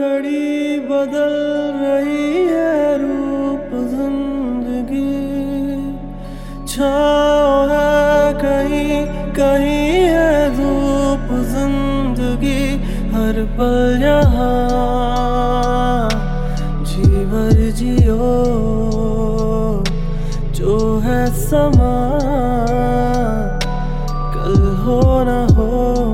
घड़ी बदल रही है रूप जिंदगी। छाँव है कहीं कहीं है धूप जिंदगी। हर पल यहाँ जी भर जियो जो है समा कल हो न हो।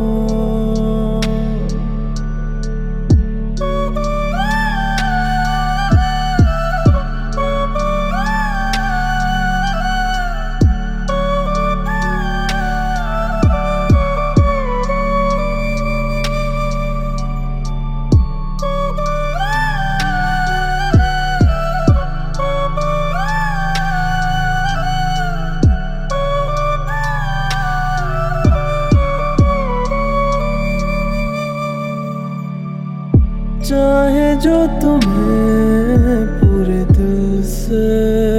चाहे जो तुम्हें पूरे दिल से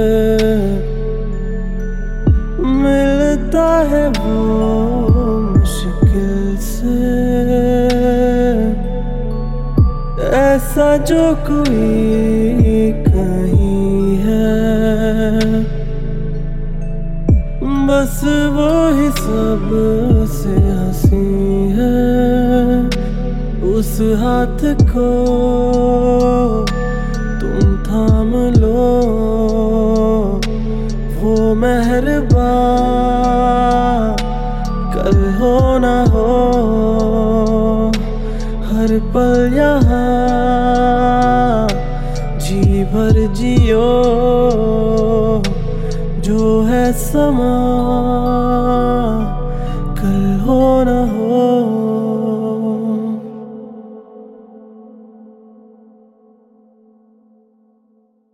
मिलता है वो मुश्किल से। ऐसा जो कोई कहीं है बस वो ही सबसे हंसी है। उस हाथ को तुम थाम लो वो मेहरबान कल हो ना हो। हर पल यहाँ जी भर जियो जो है समा कल हो ना हो।